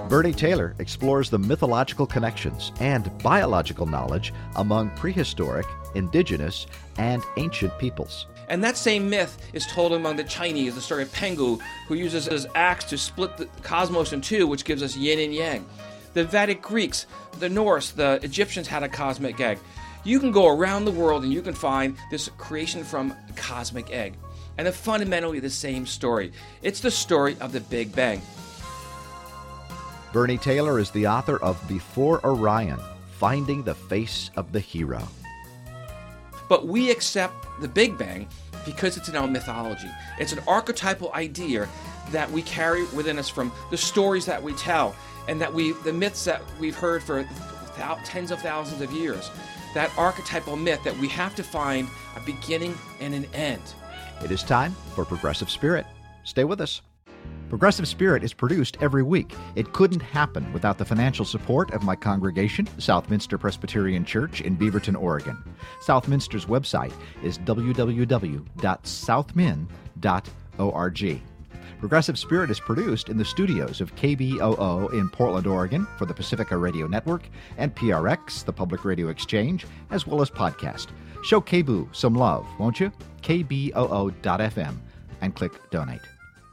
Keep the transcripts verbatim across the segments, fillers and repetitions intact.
Bernie Taylor explores the mythological connections and biological knowledge among prehistoric, indigenous, and ancient peoples. And that same myth is told among the Chinese, the story of Pengu, who uses his axe to split the cosmos in two, which gives us yin and yang. The Vedic Greeks, the Norse, the Egyptians had a cosmic egg. You can go around the world and you can find this creation from a cosmic egg. And it's fundamentally the same story. It's the story of the Big Bang. Bernie Taylor is the author of Before Orion, Finding the Face of the Hero. But we accept the Big Bang because it's in our mythology. It's an archetypal idea that we carry within us from the stories that we tell and that we, the myths that we've heard for thou- tens of thousands of years. That archetypal myth that we have to find a beginning and an end. It is time for Progressive Spirit. Stay with us. Progressive Spirit is produced every week. It couldn't happen without the financial support of my congregation, Southminster Presbyterian Church in Beaverton, Oregon. Southminster's website is w w w dot southmin dot org. Progressive Spirit is produced in the studios of K B O O in Portland, Oregon for the Pacifica Radio Network and P R X, the Public Radio Exchange, as well as podcast. Show K B O O some love, won't you? K B O O dot f m and click Donate.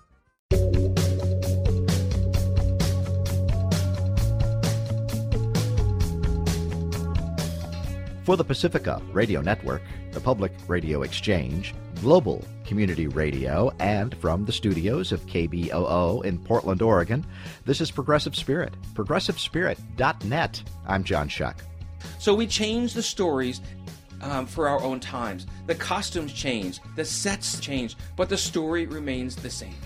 For the Pacifica Radio Network, the Public Radio Exchange, Global Community Radio, and from the studios of K B O O in Portland, Oregon, this is Progressive Spirit, progressive spirit dot net. I'm John Shuck. So we change the stories um, for our own times. The costumes change, the sets change, but the story remains the same.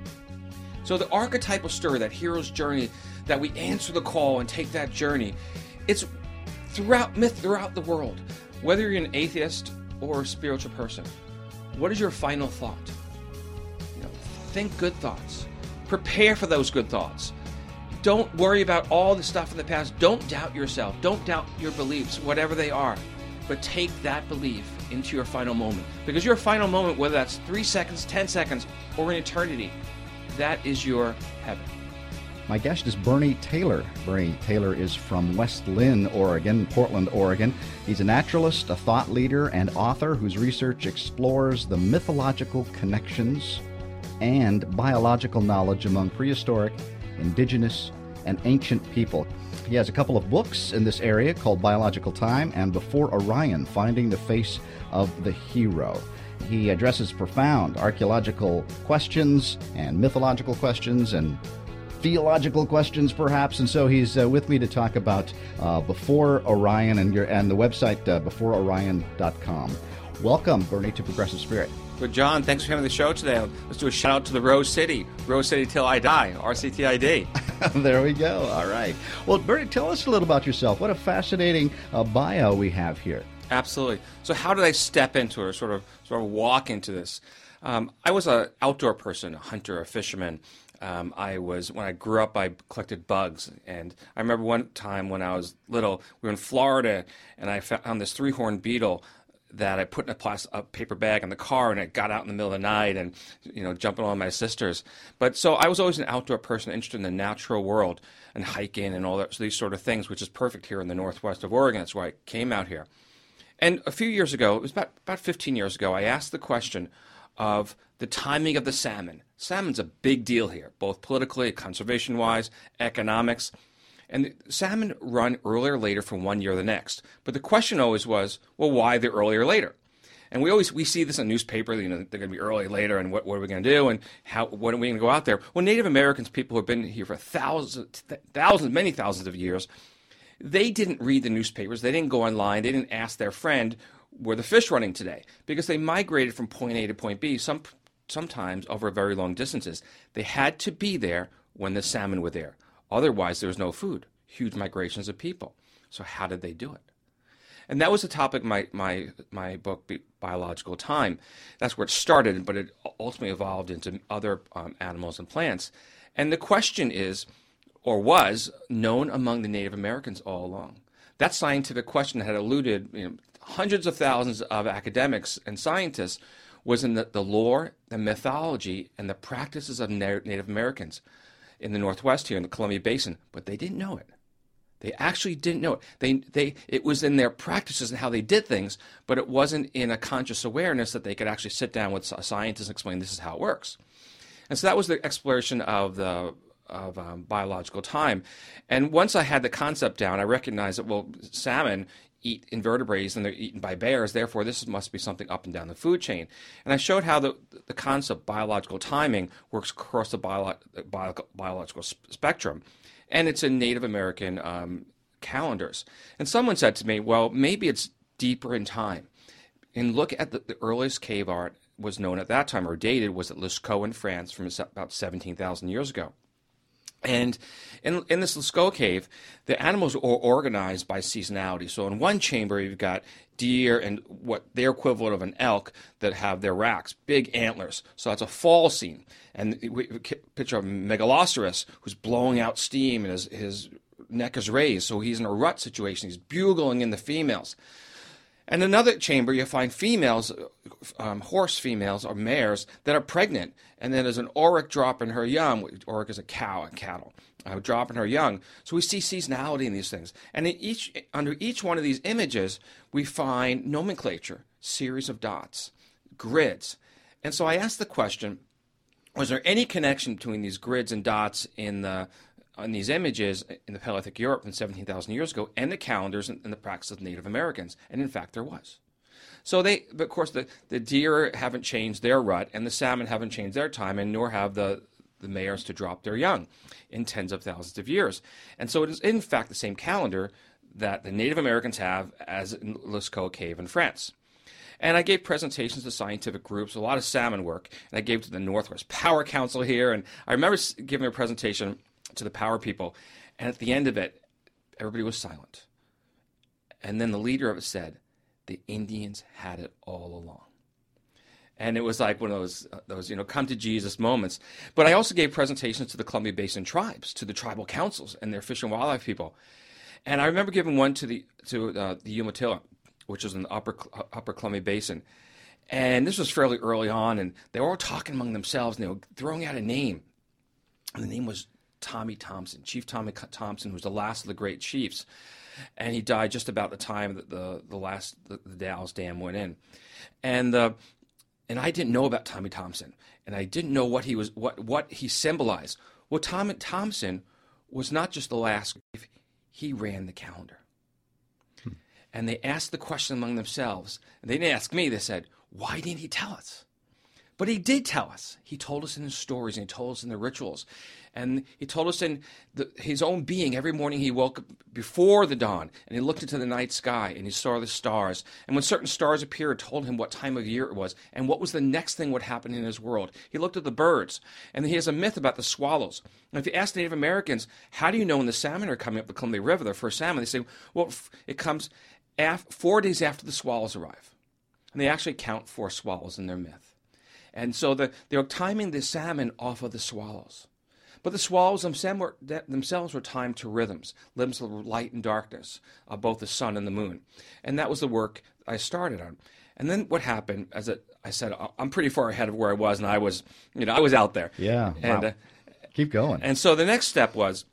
So the archetypal story, that hero's journey, that we answer the call and take that journey, it's throughout myth throughout the world. Whether you're an atheist or a spiritual person, what is your final thought? You know, think good thoughts. Prepare for those good thoughts. Don't worry about all the stuff in the past. Don't doubt yourself. Don't doubt your beliefs, whatever they are. But take that belief into your final moment. Because your final moment, whether that's three seconds, ten seconds, or an eternity, that is your heaven. My guest is Bernie Taylor. Bernie Taylor is from West Linn, Oregon, Portland, Oregon. He's a naturalist, a thought leader, and author whose research explores the mythological connections and biological knowledge among prehistoric, indigenous, and ancient people. He has a couple of books in this area called Biological Time and Before Orion, Finding the Face of the Hero. He addresses profound archaeological questions and mythological questions and theological questions, perhaps, and so he's uh, with me to talk about uh, Before Orion and your and the website uh, before orion dot com. Welcome, Bernie, to Progressive Spirit. Good, John. Thanks for having the show today. Let's do a shout out to the Rose City, Rose City till I die, R C T I D. There we go. All right. Well, Bernie, tell us a little about yourself. What a fascinating uh, bio we have here. Absolutely. So, how did I step into it, or sort of sort of walk into this? Um, I was an outdoor person, a hunter, a fisherman. Um, I was, when I grew up, I collected bugs. And I remember one time when I was little, we were in Florida, and I found this three-horned beetle that I put in a, plastic, a paper bag in the car, and it got out in the middle of the night and, you know, jumping on my sisters. But so I was always an outdoor person, interested in the natural world and hiking and all that, so these sort of things, which is perfect here in the northwest of Oregon. That's why I came out here. And a few years ago, it was about, about fifteen years ago, I asked the question of the timing of the salmon. Salmon's a big deal here, both politically, conservation-wise, economics. And the salmon run earlier or later from one year to the next. But the question always was, well, why the earlier or later? And we always we see this in the newspaper, you know, they're going to be early or later, and what, what are we going to do, and how when are we going to go out there? Well, Native Americans, people who have been here for thousands, thousands, many thousands of years, they didn't read the newspapers, they didn't go online, they didn't ask their friend, were the fish running today? Because they migrated from point A to point B, some sometimes over very long distances. They had to be there when the salmon were there. Otherwise, there was no food. Huge migrations of people. So how did they do it? And that was the topic of my, my, my book, Biological Time. That's where it started, but it ultimately evolved into other um, animals and plants. And the question is, or was, known among the Native Americans all along. That scientific question had eluded you know, hundreds of thousands of academics and scientists was in the, the lore, the mythology, and the practices of Native Americans. in the Northwest here in the Columbia Basin, but they didn't know it. They actually didn't know it. They, they, it was in their practices and how they did things, but it wasn't in a conscious awareness that they could actually sit down with a scientist and explain this is how it works. And so that was the exploration of the of um, biological time. And once I had the concept down, I recognized that, well, salmon eat invertebrates and they're eaten by bears, therefore this must be something up and down the food chain. And I showed how the, the concept biological timing works across the bio, bio, biological spectrum. And it's in Native American um, calendars. And someone said to me, well, maybe it's deeper in time. And look at the, the earliest cave art was known at that time, or dated, was at Lascaux in France from about seventeen thousand years ago. And in, in this Lascaux cave, the animals are organized by seasonality. So in one chamber, you've got deer and what their equivalent of an elk that have their racks, big antlers. So that's a fall scene. And we picture a megaloceros who's blowing out steam and his, his neck is raised. So he's in a rut situation. He's bugling in the females. And in another chamber, you find females, um, horse females or mares that are pregnant. And then there's an auroch dropping her young. Auroch is a cow, a cattle, uh, dropping her young. So we see seasonality in these things. And in each, under each one of these images, we find nomenclature, series of dots, grids. And so I asked the question, was there any connection between these grids and dots in the on these images in the Paleolithic Europe from seventeen thousand years ago and the calendars and, and the practice of Native Americans? And in fact, there was. So they, but of course, the, the deer haven't changed their rut and the salmon haven't changed their time, and nor have the, the mares to drop their young in tens of thousands of years. And so it is in fact the same calendar that the Native Americans have as in Lascaux Cave in France. And I gave presentations to scientific groups, a lot of salmon work, and I gave to the Northwest Power Council here. And I remember giving a presentation to the power people, and at the end of it, everybody was silent. And then the leader of it said, the Indians had it all along. And it was like one of those, uh, those you know, come to Jesus moments. But I also gave presentations to the Columbia Basin tribes, to the tribal councils and their fish and wildlife people. And I remember giving one to the to uh, the Umatilla, which is in the upper, uh, upper Columbia Basin. And this was fairly early on, and they were all talking among themselves, and they were throwing out a name. And the name was Tommy Thompson, Chief Tommy Thompson, who was the last of the great chiefs, and he died just about the time that the the last the, the Dalles Dam went in, and uh, and I didn't know about Tommy Thompson, and I didn't know what he was what what he symbolized. Well, Tommy Thompson was not just the last; he ran the calendar, hmm. And they asked the question among themselves, and they didn't ask me. They said, "Why didn't he tell us?" But he did tell us. He told us in his stories, and he told us in the rituals. And he told us in the, his own being. Every morning he woke up before the dawn, and he looked into the night sky, and he saw the stars. And when certain stars appeared, it told him what time of year it was, and what was the next thing would happen in his world. He looked at the birds, and he has a myth about the swallows. And if you ask Native Americans, how do you know when the salmon are coming up the Columbia River, the first salmon, they say, well, it comes af- four days after the swallows arrive. And they actually count four swallows in their myth. And so the, they're timing the salmon off of the swallows. But the swallows themselves were, themselves were timed to rhythms, rhythms of light and darkness, of both the sun and the moon. And that was the work I started on. And then what happened, as it, I said, I'm pretty far ahead of where I was, and I was, you know, I was out there. Yeah, and, wow. uh, Keep going. And so the next step was,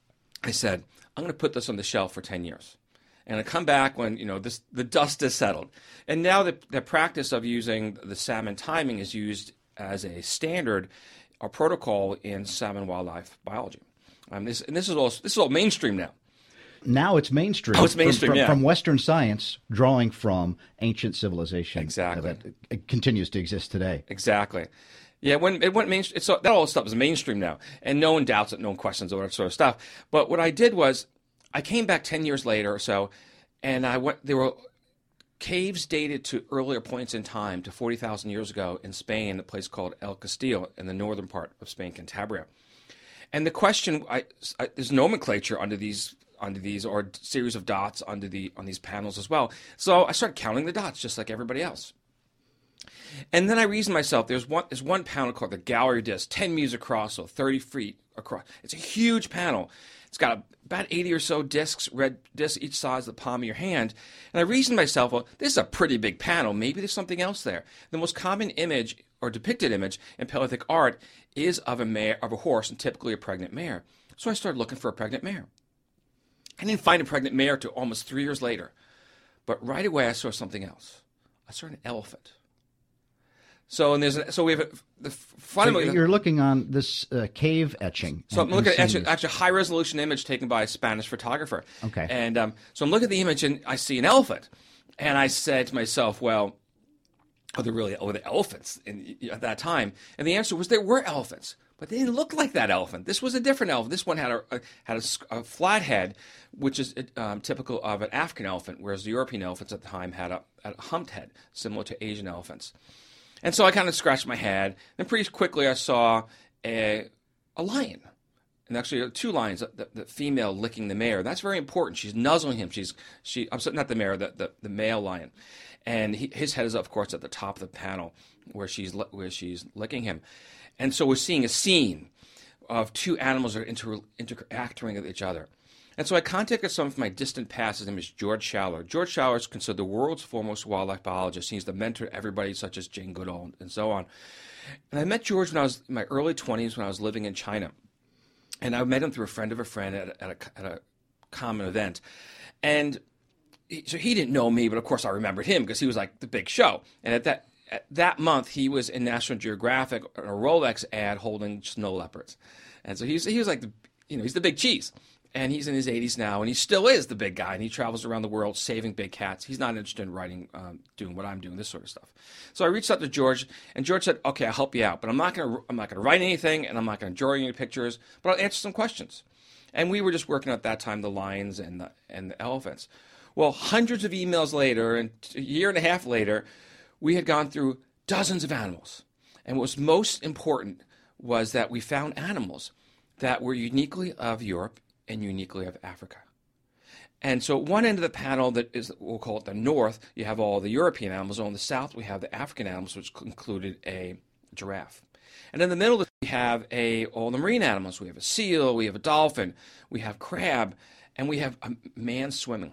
I said, I'm going to put this on the shelf for ten years. And I come back when, you know, this, the dust is settled. And now the, the practice of using the salmon timing is used as a standard or protocol in salmon wildlife biology. Um, this, and this is all this is all mainstream now. Now it's mainstream. Oh, it's mainstream, from, from, yeah. From Western science, drawing from ancient civilization. Exactly. That it continues to exist today. Exactly. Yeah, when it went mainstream, so that all stuff is mainstream now, and no one doubts it, no one questions all that sort of stuff. But what I did was, I came back ten years later or so, and I went. There were caves dated to earlier points in time, to forty thousand years ago in Spain, a place called El Castillo in the northern part of Spain, Cantabria. And the question, I, I, there's nomenclature under these, under these, or series of dots under the on these panels as well. So I started counting the dots, just like everybody else. And then I reasoned myself, there's one, there's one panel called the gallery disc, ten meters across, so thirty feet across. It's a huge panel. It's got about eighty or so discs, red discs, each size of the palm of your hand. And I reasoned myself, well, this is a pretty big panel. Maybe there's something else there. The most common image or depicted image in Paleolithic art is of a mare, of a horse, and typically a pregnant mare. So I started looking for a pregnant mare. I didn't find a pregnant mare until almost three years later. But right away I saw something else. I saw an elephant. So and there's a, so we have a, the fundamentally. So you're looking on this uh, cave etching. So and, I'm looking at actually, actually, actually a high resolution image taken by a Spanish photographer. Okay. And um, so I'm looking at the image and I see an elephant, and I said to myself, well, are there really are there elephants in, at that time? And the answer was there were elephants, but they didn't look like that elephant. This was a different elephant. This one had a, a had a, a flat head, which is um, typical of an African elephant, whereas the European elephants at the time had a, had a humped head, similar to Asian elephants. And so I kind of scratched my head. Then pretty quickly I saw a, a lion. And actually two lions, the, the female licking the mare. That's very important. She's nuzzling him. She's she. I'm sorry, not the mare, the, the, the male lion. And he, his head is, of course, at the top of the panel where she's where she's licking him. And so we're seeing a scene of two animals that are inter, interacting with each other. And so I contacted someone from my distant past. His name is George Schaller. George Schaller is considered the world's foremost wildlife biologist. He's the mentor to everybody such as Jane Goodall and so on. And I met George when I was in my early twenties when I was living in China. And I met him through a friend of a friend at a, at a, at a common event. And he, so he didn't know me, but of course I remembered him because he was like the big show. And at that at that month, he was in National Geographic, a Rolex ad holding snow leopards. And so he was, he was like, the, you know, he's the big cheese. And he's in his eighties now, and he still is the big guy, and he travels around the world saving big cats. He's not interested in writing, um, doing what I'm doing, this sort of stuff. So I reached out to George, and George said, "Okay, I'll help you out, but I'm not going to, I'm not going to write anything, and I'm not going to draw any pictures, but I'll answer some questions." And we were just working at that time the lions and the, and the elephants. Well, hundreds of emails later, and a year and a half later, we had gone through dozens of animals, and what was most important was that we found animals that were uniquely of Europe and uniquely of Africa. And so at one end of the panel, that is, we'll call it the north, you have all the European animals. On the south, we have the African animals, which included a giraffe. And in the middle, we have a, all the marine animals. We have a seal, we have a dolphin, we have crab, and we have a man swimming.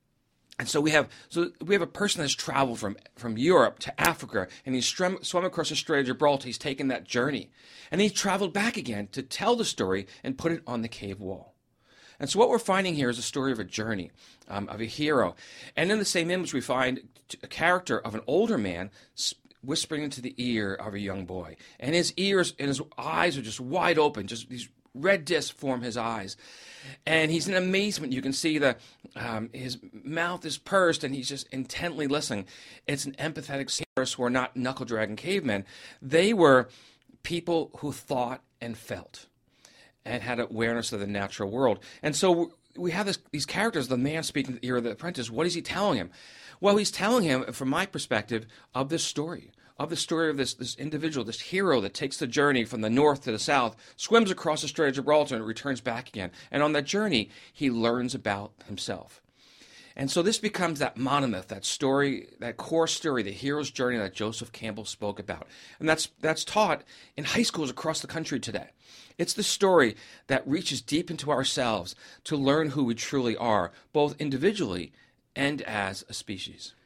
And so we have so we have a person that's traveled from, from Europe to Africa, and he's swum, swum across the Strait of Gibraltar. He's taken that journey. And he's traveled back again to tell the story and put it on the cave wall. And so what we're finding here is a story of a journey, um, of a hero. And in the same image, we find a character of an older man whispering into the ear of a young boy. And his ears and his eyes are just wide open, just these red discs form his eyes. And he's in amazement. You can see the um, his mouth is pursed, and he's just intently listening. It's an empathetic sailors who are not knuckle-dragging cavemen. They were people who thought and felt and had awareness of the natural world. And so we have this, these characters, the man speaking to the ear of the apprentice. What is he telling him? Well, he's telling him, from my perspective, of this story, of the story of this, this individual, this hero that takes the journey from the north to the south, swims across the Strait of Gibraltar, and returns back again. And on that journey, he learns about himself. And so this becomes that monomyth, that story, that core story, the hero's journey that Joseph Campbell spoke about. And that's that's taught in high schools across the country today. It's the story that reaches deep into ourselves to learn who we truly are, both individually and as a species.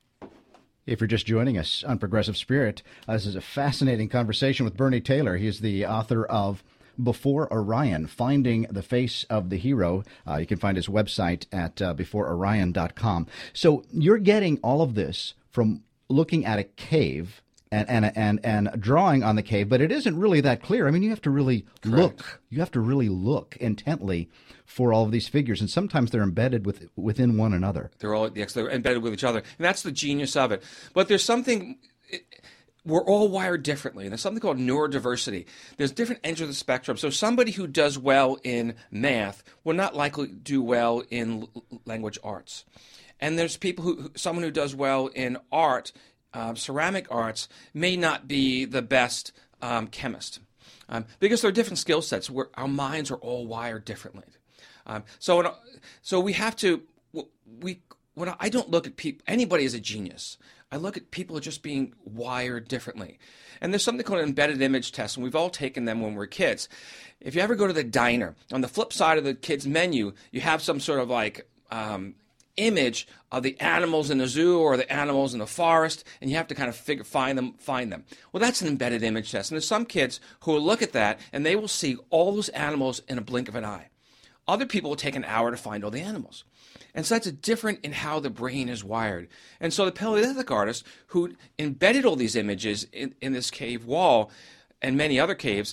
If you're just joining us on Progressive Spirit, uh, this is a fascinating conversation with Bernie Taylor. He's the author of Before Orion, Finding the Face of the Hero. Uh, you can find his website at uh, before orion dot com. So you're getting all of this from looking at a cave and and and and drawing on the cave, but it isn't really that clear. I mean, you have to really Correct. look. You have to really look intently for all of these figures, and sometimes they're embedded with within one another. They're all yes, they're embedded with each other, and that's the genius of it. But there's something. It, We're all wired differently, and there's something called neurodiversity. There's different ends of the spectrum. So somebody who does well in math will not likely do well in l- language arts. And there's people who, someone who does well in art, uh, ceramic arts, may not be the best um, chemist. Um, because there are different skill sets where our minds are all wired differently. Um, so, in, so we have to, we, when I don't look at people, anybody as a genius. I look at people just being wired differently. And there's something called an embedded image test, and we've all taken them when we're kids. If you ever go to the diner, on the flip side of the kids' menu, you have some sort of like um, image of the animals in the zoo or the animals in the forest, and you have to kind of figure, find them, find them. Well, that's an embedded image test. And there's some kids who will look at that, and they will see all those animals in a blink of an eye. Other people will take an hour to find all the animals. And so that's a different in how the brain is wired. And so the Paleolithic artist who embedded all these images in, in this cave wall and many other caves,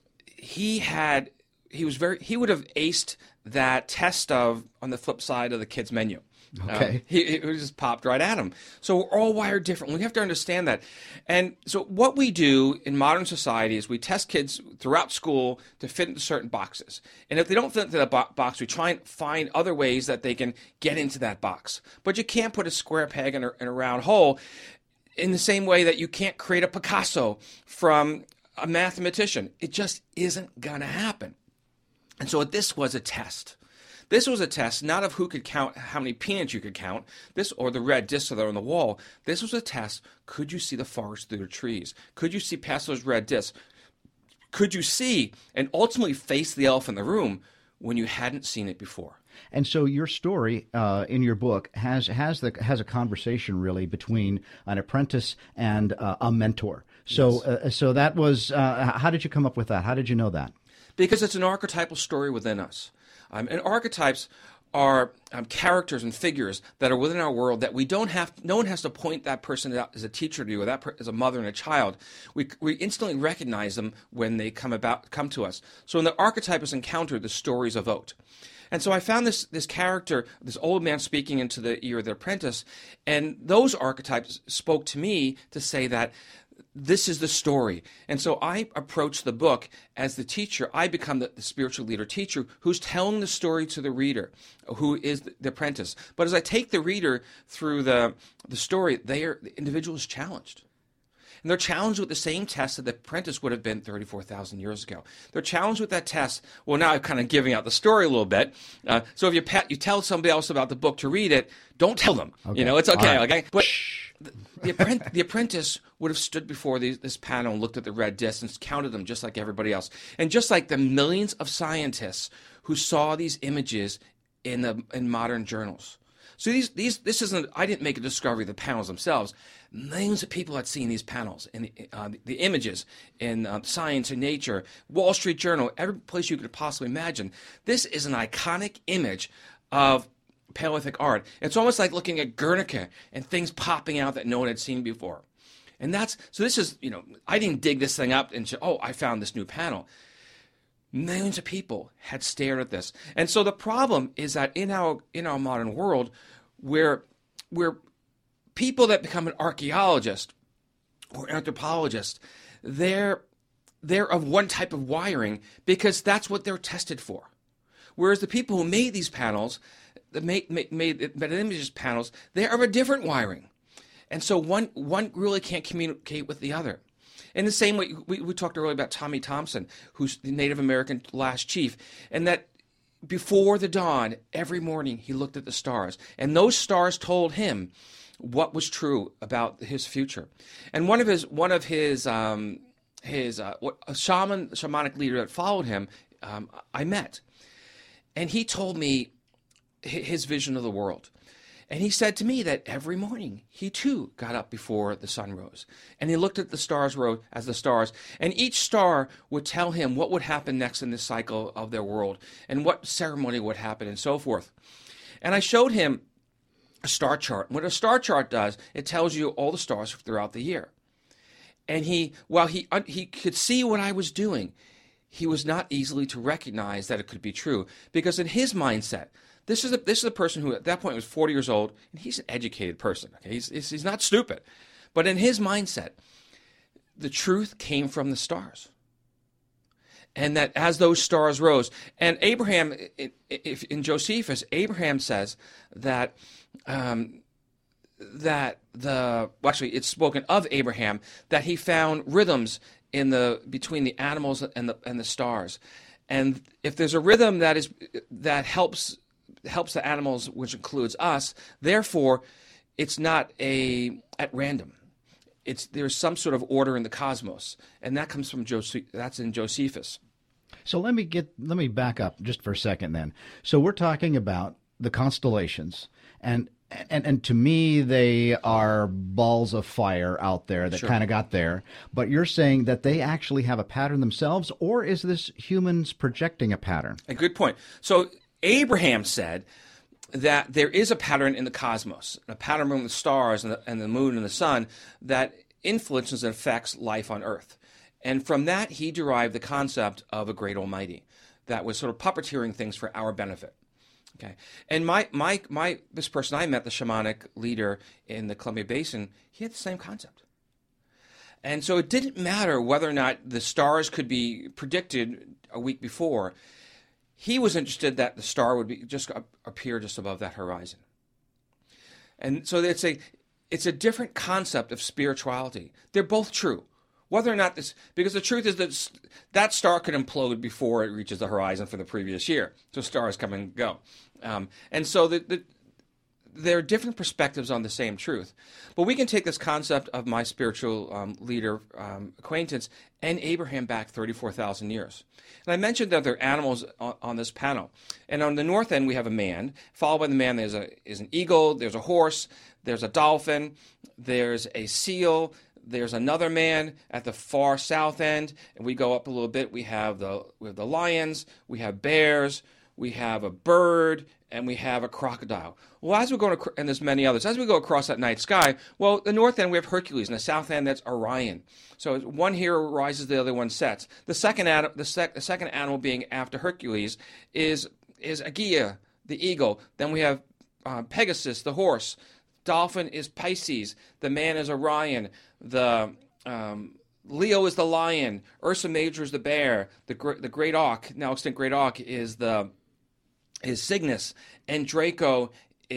he had, he was very, he would have aced that test of on the flip side of the kid's menu. Okay. Um, he, it just popped right at him. So we're all wired differently. We have to understand that. And so what we do in modern society is we test kids throughout school to fit into certain boxes. And if they don't fit into that bo- box, we try and find other ways that they can get into that box. But you can't put a square peg in a, in a round hole in the same way that you can't create a Picasso from a mathematician. It just isn't going to happen. And so this was a test. This was a test not of who could count how many peanuts you could count, this or the red discs that are on the wall. This was a test. Could you see the forest through the trees? Could you see past those red discs? Could you see and ultimately face the elephant in the room when you hadn't seen it before? And so your story uh, in your book has has the has a conversation really between an apprentice and uh, a mentor. So yes. uh, so that was uh, how did you come up with that? How did you know that? Because it's an archetypal story within us. Um, and archetypes are um, characters and figures that are within our world that we don't have, no one has to point that person out as a teacher to you or that per, as a mother and a child. We we instantly recognize them when they come about come to us. So when the archetype is encountered, the story is evoked. And so I found this this character, this old man speaking into the ear of the apprentice, and those archetypes spoke to me to say that this is the story. And so I approach the book as the teacher. I become the, the spiritual leader teacher who's telling the story to the reader, who is the, the apprentice. But as I take the reader through the, the story, they are, the individual is challenged. And they're challenged with the same test that the apprentice would have been thirty-four thousand years ago. They're challenged with that test. Well, now I'm kind of giving out the story a little bit. Uh, so if you pat, you tell somebody else about the book to read it, don't tell them. Okay. You know, it's okay. Right. Okay. But the, the, apprentice, the apprentice would have stood before these, this panel and looked at the red discs and counted them just like everybody else. And just like the millions of scientists who saw these images in the in modern journals. So these these this isn't. I didn't make a discovery of the panels themselves. Millions of people had seen these panels and the, uh, the, the images in uh, Science and Nature, Wall Street Journal, every place you could possibly imagine. This is an iconic image of Paleolithic art. It's almost like looking at Guernica and things popping out that no one had seen before. And that's so. This is you know. I didn't dig this thing up and say, oh, I found this new panel. Millions of people had stared at this. And so the problem is that in our in our modern world, where where people that become an archaeologist or anthropologist, they're they're of one type of wiring because that's what they're tested for. Whereas the people who made these panels, that made made, made, made images panels, they are of a different wiring. And so one one really can't communicate with the other. In the same way, we, we talked earlier about Tommy Thompson, who's the Native American last chief, and that before the dawn, every morning he looked at the stars, and those stars told him what was true about his future. And one of his one of his um, his uh, a shaman shamanic leader that followed him, um, I met, and he told me his vision of the world. And he said to me that every morning he too got up before the sun rose. And he looked at the stars rose as the stars. And each star would tell him what would happen next in this cycle of their world and what ceremony would happen and so forth. And I showed him a star chart. What a star chart does, it tells you all the stars throughout the year. And he, while he he could see what I was doing, he was not easily to recognize that it could be true. Because in his mindset, This is a this is a person who at that point was forty years old, and he's an educated person. Okay, he's he's not stupid, but in his mindset, the truth came from the stars, and that as those stars rose, and Abraham, if in Josephus, Abraham says that um, that the well, actually it's spoken of Abraham that he found rhythms in the between the animals and the and the stars, and if there's a rhythm that is that helps. helps the animals, which includes us. Therefore, it's not a at random. It's there's some sort of order in the cosmos, and that comes from Joseph. That's in Josephus. So let me get let me back up just for a second. Then, so we're talking about the constellations, And And and to me, they are balls of fire out there that Sure. kind of got there. But you're saying that they actually have a pattern themselves, or is this humans projecting a pattern? A good point. So Abraham said that there is a pattern in the cosmos, a pattern among the stars and the, and the moon and the sun that influences and affects life on Earth. And from that, he derived the concept of a great almighty that was sort of puppeteering things for our benefit. Okay, and my, my, my, this person I met, the shamanic leader in the Columbia Basin, he had the same concept. And so it didn't matter whether or not the stars could be predicted a week before. He was interested that the star would be just appear just above that horizon. And so it's a, it's a different concept of spirituality. They're both true. Whether or not this, because the truth is that that star could implode before it reaches the horizon for the previous year. So stars come and go. Um, and so the, the, there are different perspectives on the same truth. But we can take this concept of my spiritual um, leader um, acquaintance and Abraham back thirty-four thousand years. And I mentioned that there are animals on, on this panel. And on the north end, we have a man. Followed by the man, there's a, is an eagle, there's a horse, there's a dolphin, there's a seal, there's another man at the far south end, and we go up a little bit. We have the we have the lions, we have bears, we have a bird, and we have a crocodile. Well, as we go, to, and there's many others. As we go across that night sky, well, the north end we have Hercules, and the south end that's Orion. So one here rises, the other one sets. The second anim, the, sec, the second animal being after Hercules is is Aegea, the eagle. Then we have uh, Pegasus, the horse. Dolphin is Pisces. The man is Orion. The um, Leo is the lion. Ursa Major is the bear. The gr- the great auk, now extinct great auk, is the is Cygnus, and Draco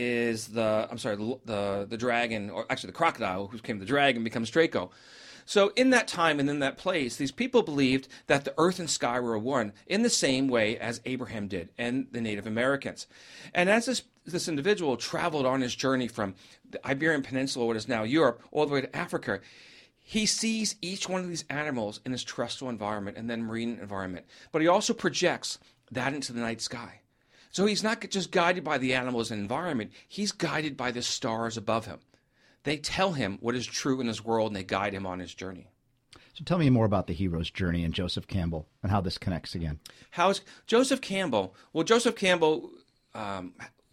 is the I'm sorry the the, the dragon, or actually the crocodile, who became the dragon, becomes Draco. So in that time and in that place, these people believed that the earth and sky were one in the same way as Abraham did and the Native Americans. And as this, this individual traveled on his journey from the Iberian Peninsula, what is now Europe, all the way to Africa, he sees each one of these animals in his terrestrial environment and then marine environment. But he also projects that into the night sky. So he's not just guided by the animals and environment, he's guided by the stars above him. They tell him what is true in his world, and they guide him on his journey. So tell me more about the hero's journey and Joseph Campbell and how this connects again. How is Joseph Campbell? Well, Joseph Campbell um,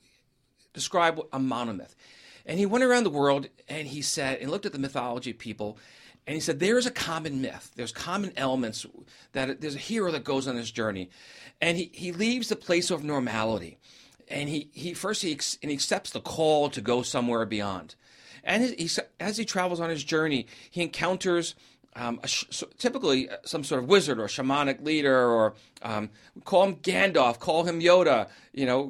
described a monomyth. And he went around the world, and he said, and looked at the mythology of people, and he said, there is a common myth. There's common elements, that there's a hero that goes on this journey. And he, he leaves the place of normality. And he, he first he, and he accepts the call to go somewhere beyond. And he, as he travels on his journey, he encounters um, a sh- typically some sort of wizard or shamanic leader, or um, call him Gandalf, call him Yoda, you know,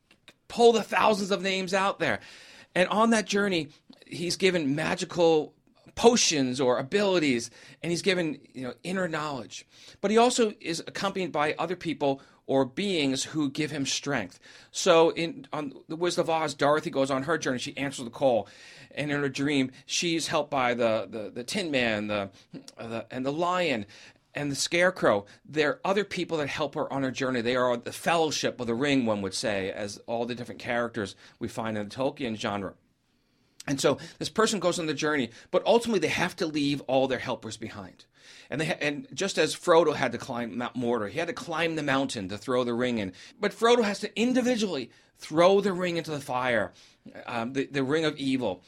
pull the thousands of names out there. And on that journey, he's given magical potions or abilities, and he's given, you know, inner knowledge. But he also is accompanied by other people or beings who give him strength. So in on The Wizard of Oz, Dorothy goes on her journey. She answers the call. And in her dream, she's helped by the, the, the Tin Man the, the, and the Lion and the Scarecrow. There are other people that help her on her journey. They are the Fellowship of the Ring, one would say, as all the different characters we find in the Tolkien genre. And so this person goes on the journey, but ultimately they have to leave all their helpers behind. And they ha- and just as Frodo had to climb Mount Mordor, he had to climb the mountain to throw the ring in. But Frodo has to individually throw the ring into the fire, um, the, the ring of evil.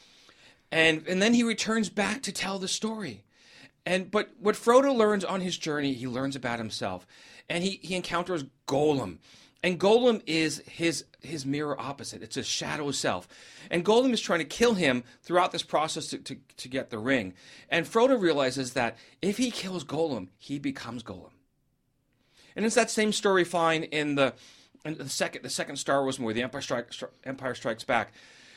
And and then he returns back to tell the story. And but what Frodo learns on his journey, he learns about himself. And he, he encounters Gollum. And Gollum is his his mirror opposite. It's a shadow self. And Gollum is trying to kill him throughout this process to, to, to get the ring. And Frodo realizes that if he kills Gollum, he becomes Gollum. And it's that same story fine in the in the second the second Star Wars movie, The Empire, Strike, Empire Strikes Back.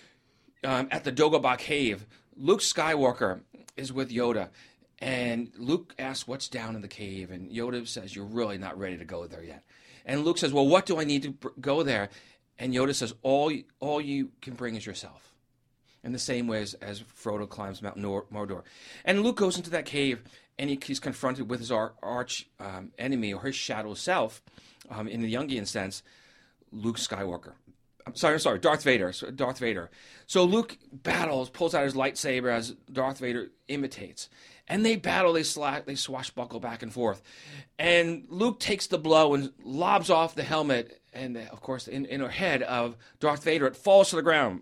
Um, at the Dagobah Cave, Luke Skywalker is with Yoda. And Luke asks what's down in the cave. And Yoda says, you're really not ready to go there yet. And Luke says, well, what do I need to br- go there? And Yoda says, all, all you can bring is yourself. In the same way as, as Frodo climbs Mount Nor- Mordor. And Luke goes into that cave, and he, he's confronted with his ar- arch um, enemy, or his shadow self, um, in the Jungian sense, Luke Skywalker. I'm sorry, I'm sorry, Darth Vader. So Darth Vader. So Luke battles, pulls out his lightsaber as Darth Vader imitates. And they battle, they slash, they swashbuckle back and forth. And Luke takes the blow and lobs off the helmet, and of course, in, in her head of Darth Vader, it falls to the ground.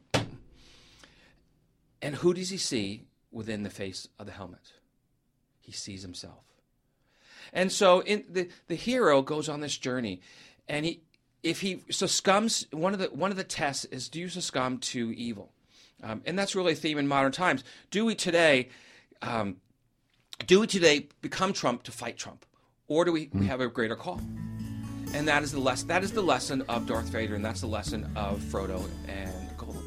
And who does he see within the face of the helmet? He sees himself. And so in the, the hero goes on this journey, and he if he succumbs, one of the one of the tests is, do you succumb to evil? Um, and that's really a theme in modern times. Do we today um, do we today become Trump to fight Trump, or do we, mm. we have a greater call? And that is the less that is the lesson of Darth Vader, and that's the lesson of Frodo and Gollum.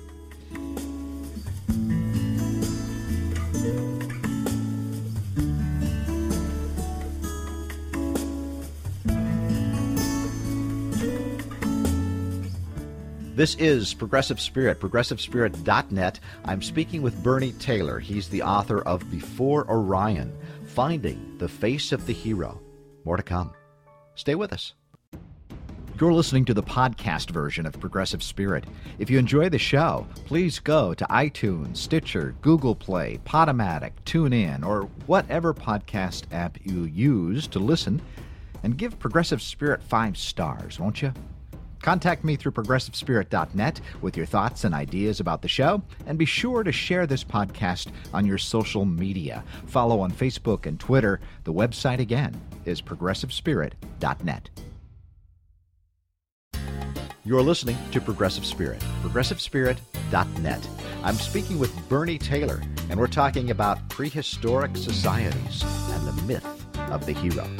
This is Progressive Spirit, progressive spirit dot net. I'm speaking with Bernie Taylor. He's the author of Before Orion, Finding the Face of the Hero. More to come. Stay with us. You're listening to the podcast version of Progressive Spirit. If you enjoy the show, please go to iTunes, Stitcher, Google Play, Podomatic, TuneIn, or whatever podcast app you use to listen, and give Progressive Spirit five stars, won't you? Contact me through progressive spirit dot net with your thoughts and ideas about the show, and be sure to share this podcast on your social media. Follow on Facebook and Twitter. The website again is progressive spirit dot net. You're listening to Progressive Spirit, progressive spirit dot net. I'm speaking with Bernie Taylor, and we're talking about prehistoric societies and the myth of the hero.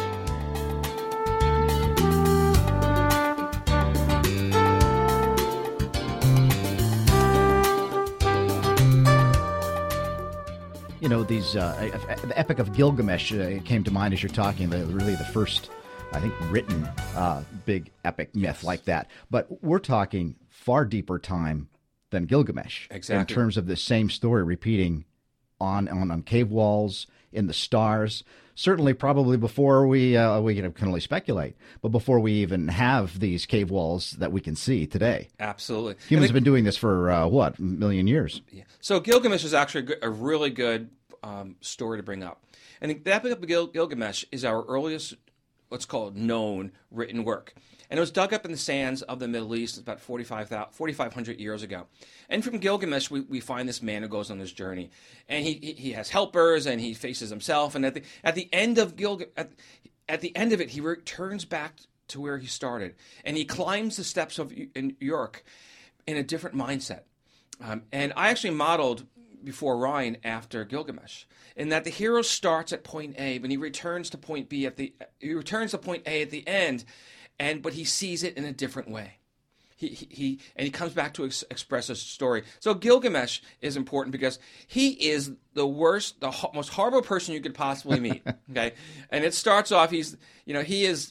You know, these uh, the Epic of Gilgamesh uh, came to mind as you're talking. The, really, the first, I think, written uh, big epic myth like that. But we're talking far deeper time than Gilgamesh. Exactly. In terms of the same story repeating on on, on cave walls, in the stars. Certainly, probably before we uh, we can only speculate, but before we even have these cave walls that we can see today. Absolutely, humans have been doing this for uh, what a million years. Yeah. So Gilgamesh is actually a, good, a really good um, story to bring up, and the Epic of Gil- Gilgamesh is our earliest, let's call it, known written work. And it was dug up in the sands of the Middle East about forty-five hundred years ago. And from Gilgamesh, we, we find this man who goes on this journey. And he he has helpers, and he faces himself. And at the at the end of Gilgamesh, at, at the end of it, he returns back to where he started. And he climbs the steps of in York in a different mindset. Um, and I actually modeled Before Orion after Gilgamesh, in that the hero starts at point A, but he returns to point B at the he returns to point A at the end. And but he sees it in a different way. He he, he and he comes back to ex- express a story. So Gilgamesh is important because he is the worst, the ho- most horrible person you could possibly meet. Okay, and it starts off. He's you know he is.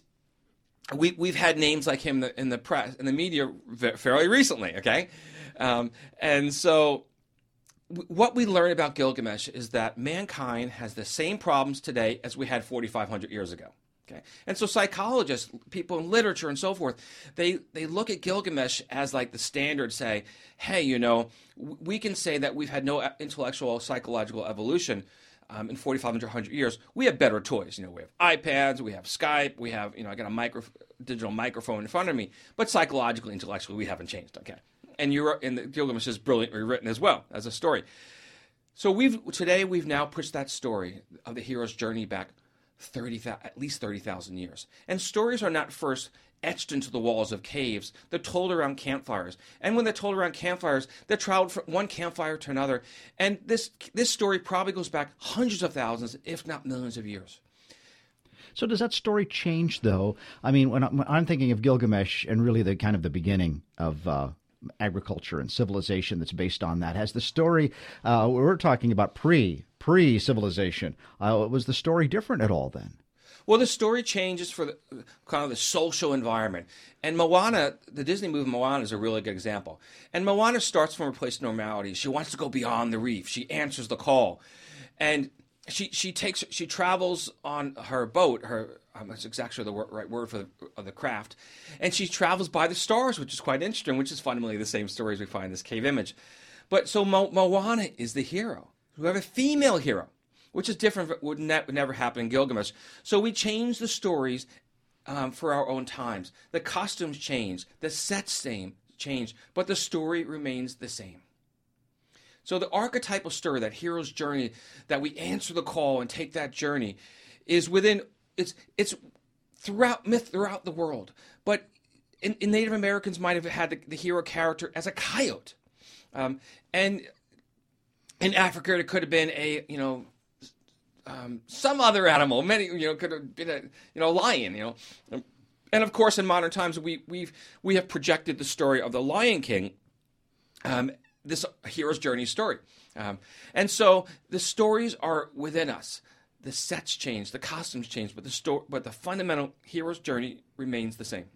We we've had names like him in the, in the press in the media fairly recently. Okay, um, and so w- what we learn about Gilgamesh is that mankind has the same problems today as we had forty-five hundred years ago. Okay. And so psychologists, people in literature and so forth, they, they look at Gilgamesh as like the standard, say, hey, you know, we can say that we've had no intellectual or psychological evolution um, in forty-five hundred years. We have better toys. You know, we have iPads, we have Skype, we have, you know, I got a micro, digital microphone in front of me, but psychologically, intellectually, we haven't changed. Okay. And you're, and the Gilgamesh is brilliantly written as well as a story. So we've, today we've now pushed that story of the hero's journey back thirty, at least thirty thousand years. And stories are not first etched into the walls of caves. They're told around campfires. And when they're told around campfires, they're traveled from one campfire to another. And this this story probably goes back hundreds of thousands, if not millions of years. So does that story change, though? I mean, when I'm thinking of Gilgamesh and really the kind of the beginning of uh, agriculture and civilization that's based on that, has the story, uh, we're talking about pre pre-civilization. Uh, was the story different at all then? Well, the story changes for the kind of the social environment. And Moana, the Disney movie Moana is a really good example. And Moana starts from a place of normality. She wants to go beyond the reef. She answers the call. And she she takes she travels on her boat. Her um, that's actually the word, right word for the, of the craft, and she travels by the stars, which is quite interesting. Which is fundamentally the same story as we find in this cave image. But so Mo, Moana is the hero. We have a female hero, which is different. Would, ne- would never happen in Gilgamesh. So we change the stories um, for our own times. The costumes change, the sets same change, but the story remains the same. So the archetypal story, that hero's journey, that we answer the call and take that journey, is within it's it's throughout myth throughout the world. But in, in Native Americans might have had the, the hero character as a coyote, um, and in Africa it could have been a you know um, some other animal. Many you know could have been a you know lion. You know, and of course in modern times we we've we have projected the story of the Lion King. Um, this hero's journey story. Um, and so the stories are within us. The sets change, the costumes change, but the sto- but the fundamental hero's journey remains the same.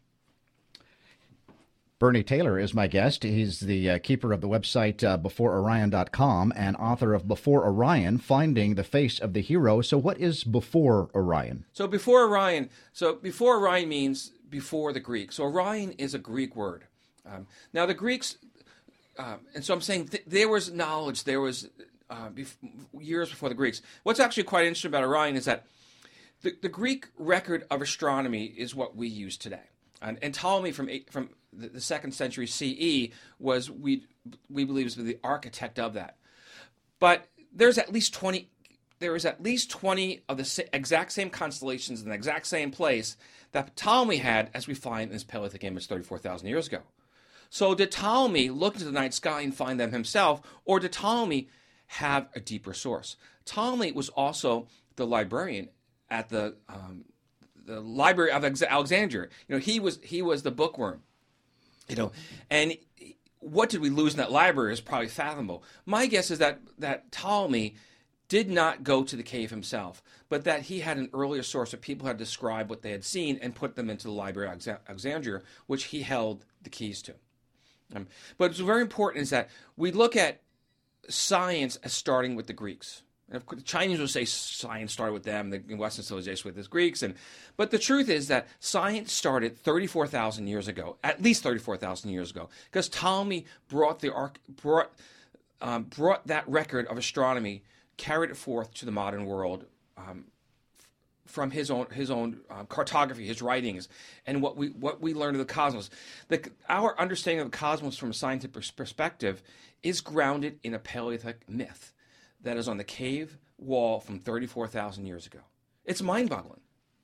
Bernie Taylor is my guest. He's the uh, keeper of the website uh, before orion dot com and author of Before Orion, Finding the Face of the Hero. So what is Before Orion? So Before Orion, so Before Orion means before the Greeks. So Orion is a Greek word. Um, now the Greeks... Um, and so I'm saying th- there was knowledge, there was uh, bef- years before the Greeks. What's actually quite interesting about Orion is that the, the Greek record of astronomy is what we use today. And, and Ptolemy from eight, from the, the second century C E was, we we believe, was the architect of that. But there's at least twenty, there is at least twenty of the sa- exact same constellations in the exact same place that Ptolemy had, as we find in this Paleolithic image thirty-four thousand years ago. So did Ptolemy look into the night sky and find them himself, or did Ptolemy have a deeper source? Ptolemy was also the librarian at the um, the Library of Alexandria. You know, he was he was the bookworm. You know, and what did we lose in that library is probably fathomable. My guess is that that Ptolemy did not go to the cave himself, but that he had an earlier source of people who had described what they had seen and put them into the Library of Alexandria, which he held the keys to. Um, but what's very important is that we look at science as starting with the Greeks. And of course, the Chinese will say science started with them, the Western civilization with the Greeks. And but the truth is that science started thirty-four thousand years ago, at least thirty-four thousand years ago, because Ptolemy brought the arc, brought um, brought that record of astronomy, carried it forth to the modern world. Um, from his own his own uh, cartography, his writings, and what we what we learn of the cosmos. The, our understanding of the cosmos from a scientific perspective is grounded in a Paleolithic myth that is on the cave wall from thirty-four thousand years ago. It's mind-boggling.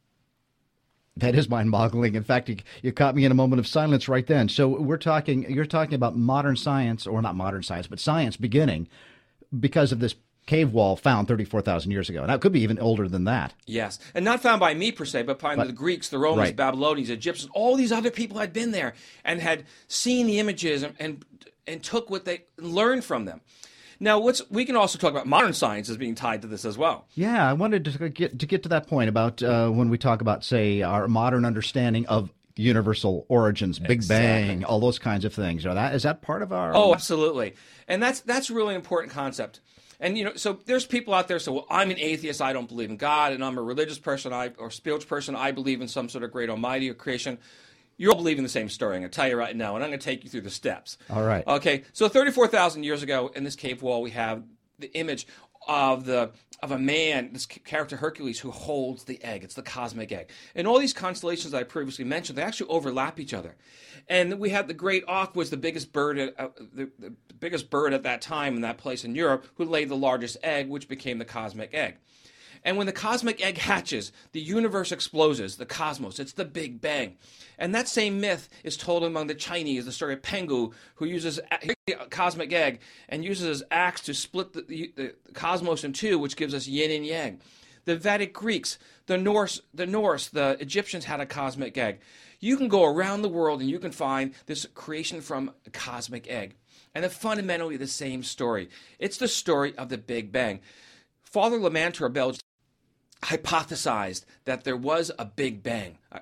That is mind-boggling. In fact, you, you caught me in a moment of silence right then. So we're talking, you're talking about modern science, or not modern science, but science beginning because of this cave wall found thirty-four thousand years ago. Now, it could be even older than that. Yes, and not found by me per se, but by but, the Greeks, the Romans, right. Babylonians, Egyptians. All these other people had been there and had seen the images and and, and took what they learned from them. Now, what's we can also talk about modern science as being tied to this as well. Yeah, I wanted to get to get to that point about uh, when we talk about, say, our modern understanding of universal origins, Big exactly. Bang, all those kinds of things. Are that is that part of our? Oh, absolutely, and that's that's a really important concept. And, you know, so there's people out there say, well, I'm an atheist, I don't believe in God, and I'm a religious person I, or spiritual person, I believe in some sort of great almighty or creation. You're all believing the same story, I'm going to tell you right now, and I'm going to take you through the steps. All right. Okay, so thirty-four thousand years ago in this cave wall, we have the image of the of a man, this character Hercules, who holds the egg. It's the cosmic egg. And all these constellations I previously mentioned, they actually overlap each other. And we had the great auk was the biggest bird, at, uh, the, the biggest bird at that time in that place in Europe, who laid the largest egg, which became the cosmic egg. And when the cosmic egg hatches, the universe explodes, the cosmos. It's the Big Bang. And that same myth is told among the Chinese, the story of Pengu, who uses a cosmic egg and uses his axe to split the, the, the cosmos in two, which gives us yin and yang. The Vedic Greeks, the Norse, the Norse, the Egyptians had a cosmic egg. You can go around the world and you can find this creation from a cosmic egg. And it's fundamentally the same story. It's the story of the Big Bang. Father Lamantha Belge hypothesized that there was a Big Bang.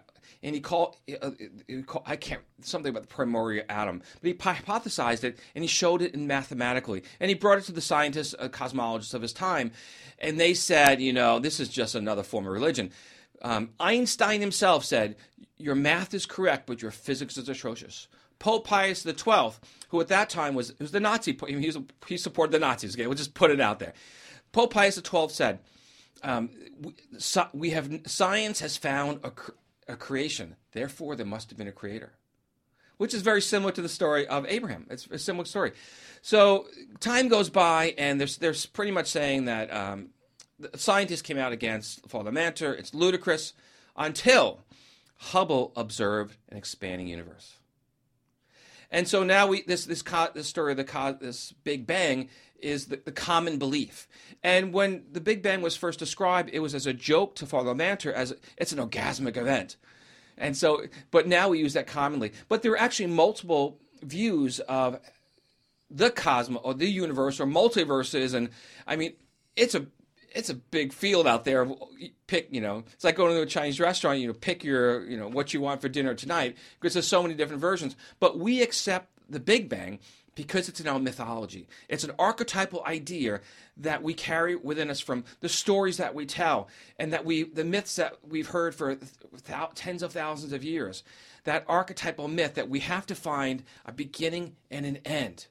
and he called, uh, he called I can't something about the primordial atom, but he hypothesized it and he showed it in mathematically, and he brought it to the scientists, uh, cosmologists of his time, and they said, you know, this is just another form of religion. Um, Einstein himself said, your math is correct, but your physics is atrocious. Pope Pius the twelfth, who at that time was, was the Nazi, he, was, he supported the Nazis, okay, we'll just put it out there. Pope Pius the twelfth said, um, we, so, we have, science has found a, a creation, therefore there must have been a creator, which is very similar to the story of Abraham. It's a similar story. So time goes by, and there's, there's pretty much saying that um, the scientists came out against Father Manter. It's ludicrous, until Hubble observed an expanding universe. And so now we this this, co- this story of the co- this Big Bang is the, the common belief. And when the Big Bang was first described, it was as a joke to Father Manter, as it's an orgasmic event. And so, but now we use that commonly. But there are actually multiple views of the cosmos or the universe or multiverses, and I mean, it's a it's a big field out there. Pick, you know, it's like going to a Chinese restaurant. You know, pick your, you know, what you want for dinner tonight, because there's so many different versions. But we accept the Big Bang because it's in our mythology. It's an archetypal idea that we carry within us from the stories that we tell, and that we, the myths that we've heard for th- tens of thousands of years. That archetypal myth that we have to find a beginning and an end.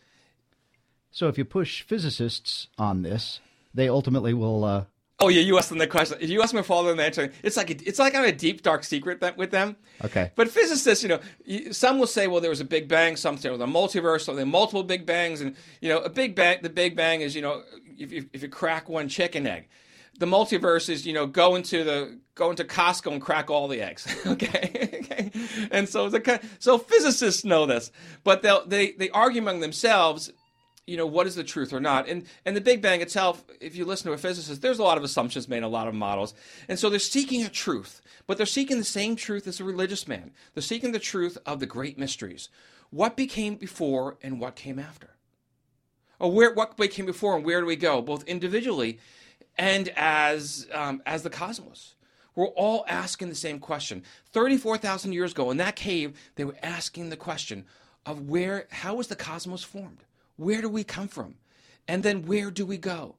So if you push physicists on this, they ultimately will. Uh... Oh yeah, you asked them that question. If you ask them to follow them, answer. It's like a, it's like kind of a deep, dark secret that, with them. Okay. But physicists, you know, some will say, well, there was a Big Bang. Some say, well, the multiverse. So there are multiple Big Bangs, and you know, a Big Bang. The Big Bang is, you know, if you, if you crack one chicken egg. The multiverse is, you know, go into the go into Costco and crack all the eggs. okay. okay. And so the so physicists know this, but they they they argue among themselves. You know, what is the truth or not? And and the Big Bang itself, if you listen to a physicist, there's a lot of assumptions made, a lot of models. And so they're seeking a truth, but they're seeking the same truth as a religious man. They're seeking the truth of the great mysteries. What became before and what came after? Or where what became before and where do we go, both individually and as um, as the cosmos? We're all asking the same question. thirty-four thousand years ago in that cave, they were asking the question of where, how was the cosmos formed? Where do we come from? And then where do we go?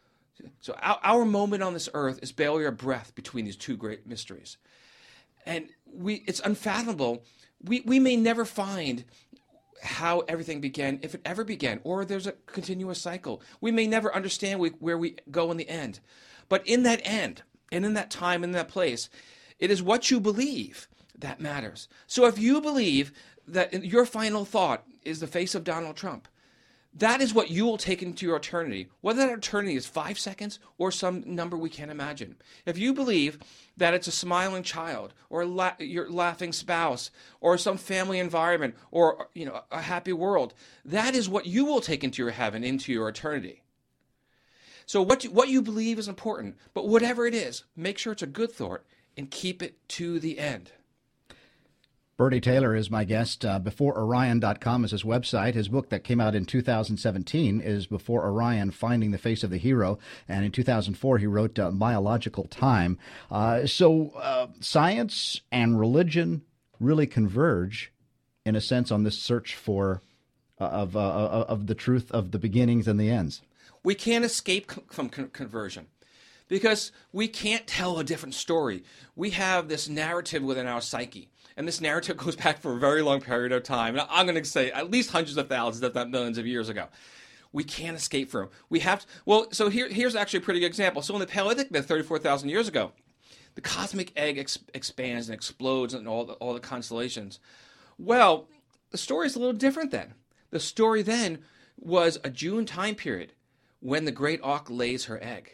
So our, our moment on this earth is barely a breath between these two great mysteries. And we it's unfathomable. We, we may never find how everything began, if it ever began, or there's a continuous cycle. We may never understand we, where we go in the end. But in that end, and in that time, in that place, it is what you believe that matters. So if you believe that your final thought is the face of Donald Trump, that is what you will take into your eternity, whether that eternity is five seconds or some number we can't imagine. If you believe that it's a smiling child or la- your laughing spouse or some family environment or, you know, a happy world, that is what you will take into your heaven, into your eternity. So what you, what you believe is important, but whatever it is, make sure it's a good thought and keep it to the end. Bernie Taylor is my guest. Uh, Before Orion dot com is his website. His book that came out in two thousand seventeen is Before Orion, Finding the Face of the Hero. And in two thousand four, he wrote uh, Biological Time. Uh, so uh, science and religion really converge, in a sense, on this search for uh, of, uh, of the truth of the beginnings and the ends. We can't escape from con- conversion. Because we can't tell a different story. We have this narrative within our psyche. And this narrative goes back for a very long period of time. And I'm going to say at least hundreds of thousands, if not millions of years ago. We can't escape from. We have to, well, so here, here's actually a pretty good example. So in the Paleolithic myth, thirty-four thousand years ago, the cosmic egg ex- expands and explodes in all the, all the constellations. Well, the story is a little different then. The story then was a June time period when the great auk lays her egg.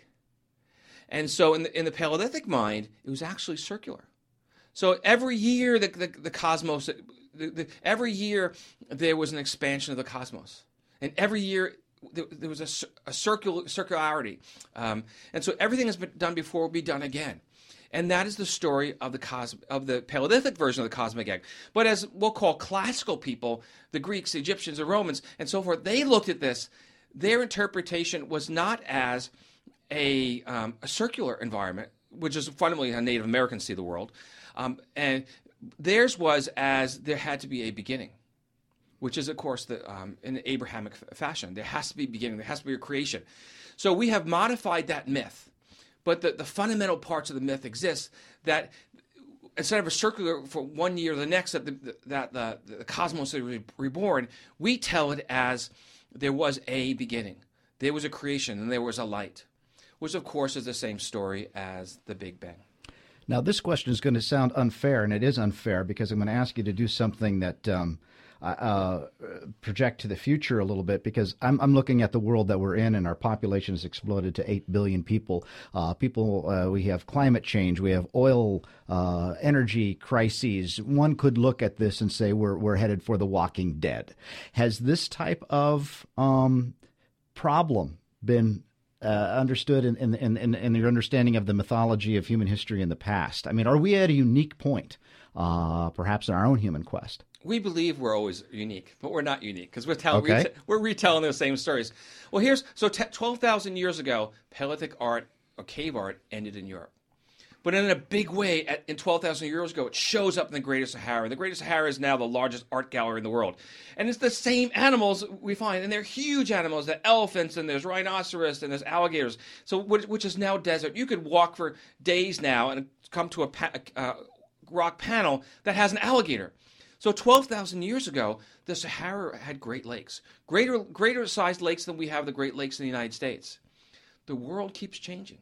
And so in the, in the Paleolithic mind, it was actually circular. So every year the, the, the cosmos, the, the, every year there was an expansion of the cosmos. And every year there, there was a, a circular, circularity. Um, and so everything has been done before will be done again. And that is the story of the cos- of the Paleolithic version of the cosmic egg. But as we'll call classical people, the Greeks, the Egyptians, the Romans, and so forth, they looked at this. Their interpretation was not as A, um, a circular environment, which is fundamentally how Native Americans see the world, Um, and theirs was as there had to be a beginning, which is, of course, the, um, in the Abrahamic f- fashion. There has to be a beginning. There has to be a creation. So we have modified that myth. But the, the fundamental parts of the myth exist, that instead of a circular for one year or the next that the, that the, the cosmos is reborn, we tell it as there was a beginning. There was a creation and there was a light, which of course is the same story as the Big Bang. Now, this question is going to sound unfair, and it is unfair because I'm going to ask you to do something that um, uh, project to the future a little bit, because I'm, I'm looking at the world that we're in, and our population has exploded to eight billion people. Uh, people, uh, we have climate change, we have oil, uh, energy crises. One could look at this and say we're we're headed for the Walking Dead. Has this type of um, problem been Uh, understood in, in, in, in your understanding of the mythology of human history in the past? I mean, are we at a unique point, uh, perhaps in our own human quest? We believe we're always unique, but we're not unique because we're, tell- Okay. reta- we're retelling those same stories. Well, here's so t- twelve thousand years ago, Paleolithic art or cave art ended in Europe. But in a big way, at, in twelve thousand years ago, it shows up in the Greater Sahara. The Greater Sahara is now the largest art gallery in the world. And it's the same animals we find. And they're huge animals. There are elephants, and there's rhinoceros, and there's alligators, so which, which is now desert. You could walk for days now and come to a pa- uh, rock panel that has an alligator. So twelve thousand years ago, the Sahara had Great Lakes, greater, greater sized lakes than we have the Great Lakes in the United States. The world keeps changing.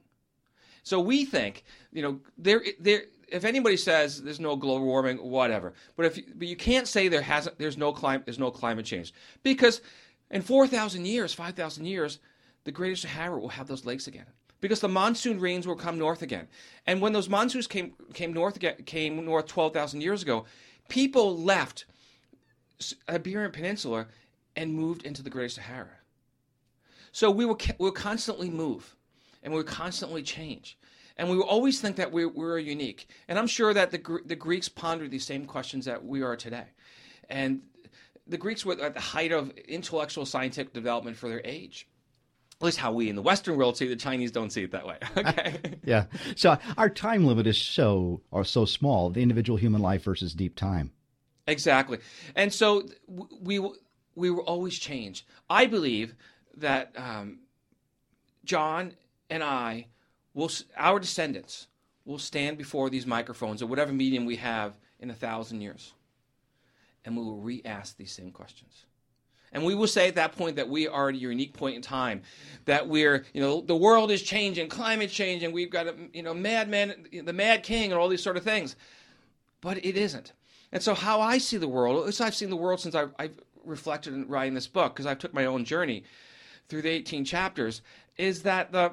So we think, you know, there, there. If anybody says there's no global warming, whatever, but if but you can't say there hasn't, there's no climate, there's no climate change, because in four thousand years, five thousand years, the Greater Sahara will have those lakes again, because the monsoon rains will come north again, and when those monsoons came came north again, came north twelve thousand years ago, people left Iberian Peninsula and moved into the Greater Sahara. So we will we will constantly move. And we would constantly change. And we will always think that we, we're unique. And I'm sure that the, the Greeks pondered these same questions that we are today. And the Greeks were at the height of intellectual scientific development for their age. At least how we in the Western world see it. The Chinese don't see it that way. Okay. Yeah. So our time limit is so or so small, the individual human life versus deep time. Exactly. And so we, we will always change. I believe that um, John and I, will, our descendants, will stand before these microphones or whatever medium we have in a thousand years, and we will re-ask these same questions. And we will say at that point that we are at a unique point in time, that we're, you know, the world is changing, climate changing, we've got, a, you know, madman, the mad king, and all these sort of things. But it isn't. And so how I see the world, as I've seen the world since I've, I've reflected in writing this book, because I've took my own journey through the eighteen chapters, is that the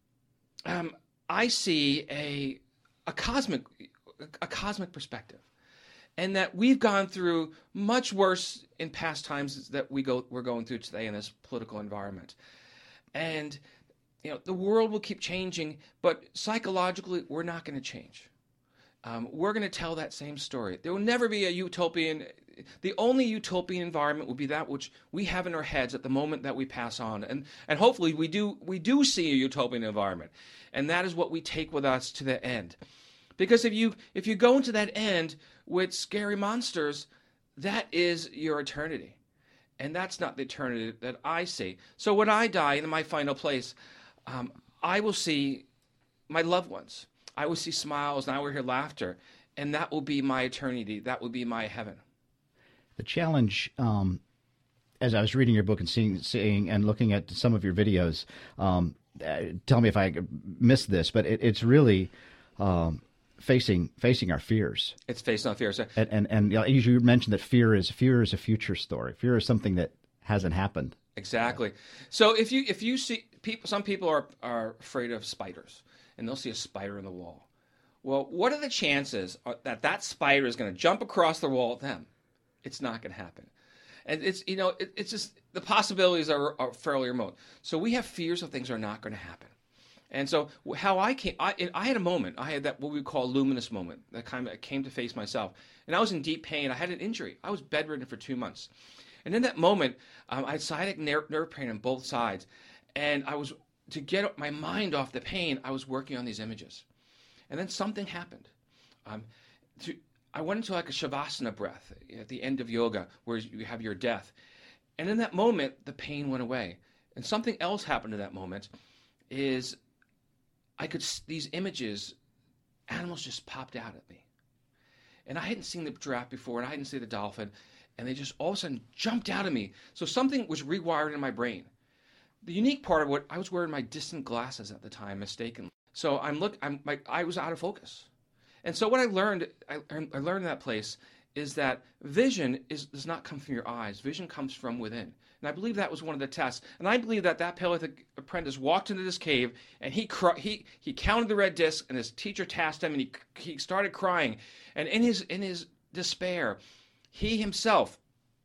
Um, I see a a cosmic a cosmic perspective, and that we've gone through much worse in past times that we go we're going through today in this political environment, and you know the world will keep changing, but psychologically we're not going to change. Um, we're going to tell that same story. There will never be a utopian. The only utopian environment will be that which we have in our heads at the moment that we pass on, and and hopefully we do we do see a utopian environment, and that is what we take with us to the end. Because if you if you go into that end with scary monsters, that is your eternity, and that's not the eternity that I see. So when I die in my final place, um, I will see my loved ones. I will see smiles, and I will hear laughter, and that will be my eternity. That will be my heaven. The challenge, um, as I was reading your book and seeing, seeing and looking at some of your videos, um, uh, tell me if I missed this, but it, it's really um, facing facing our fears. It's facing our fears. And and, and you know, you mentioned that fear is fear is a future story. Fear is something that hasn't happened. Exactly. So if you if you see people, some people are are afraid of spiders, and they'll see a spider in the wall. Well, what are the chances that that spider is going to jump across the wall at them? It's not going to happen. And it's, you know, it, it's just, the possibilities are, are fairly remote. So we have fears of things that are not going to happen. And so how I came, I, I had a moment, I had that what we call luminous moment, that kind of came to face myself. And I was in deep pain. I had an injury. I was bedridden for two months. And in that moment, um, I had sciatic nerve, nerve pain on both sides. And I was, to get my mind off the pain, I was working on these images. And then something happened. Um, to, I went into like a Shavasana breath at the end of yoga, where you have your death. And in that moment, the pain went away. And something else happened in that moment is I could, these images, animals just popped out at me. And I hadn't seen the giraffe before, and I hadn't seen the dolphin, and they just all of a sudden jumped out at me. So something was rewired in my brain. The unique part of what, I was wearing my distant glasses at the time, mistakenly. So I'm look, I'm, my, I was out of focus. And so what I learned, I, I learned in that place is that vision is, does not come from your eyes. Vision comes from within. And I believe that was one of the tests. And I believe that that Paleolithic apprentice walked into this cave, and he cr- he he counted the red disc, and his teacher tasked him, and he he started crying. And in his in his despair, he himself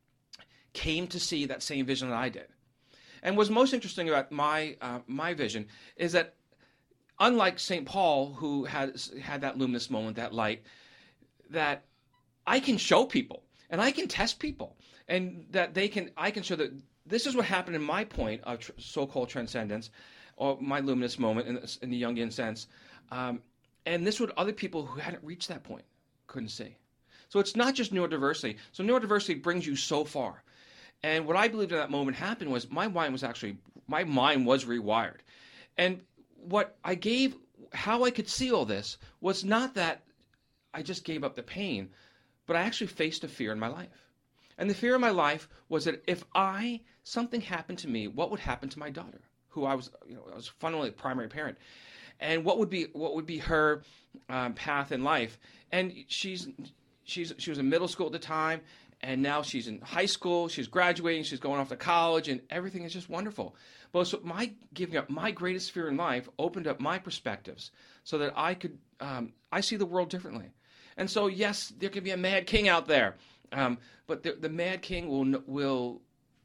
came to see that same vision that I did. And what's most interesting about my uh, my vision is that, unlike Saint Paul, who had had that luminous moment, that light, that I can show people, and I can test people, and that they can, I can show that this is what happened in my point of tr- so-called transcendence, or my luminous moment in the, in the Jungian sense, um, and this would other people who hadn't reached that point couldn't see. So it's not just neurodiversity. So neurodiversity brings you so far. And what I believed in that moment happened was my mind was actually, my mind was rewired. And what I gave, how I could see all this was not that I just gave up the pain, but I actually faced a fear in my life. And the fear in my life was that if I, something happened to me, what would happen to my daughter, who I was, you know, I was fundamentally a primary parent, and what would be, what would be her um, path in life? And she's, she's, she was in middle school at the time, and now she's in high school, she's graduating, she's going off to college, and everything is just wonderful. But so my giving up my greatest fear in life opened up my perspectives so that I could, um, I see the world differently. And so, yes, there could be a mad king out there, um, but the, the mad king will, will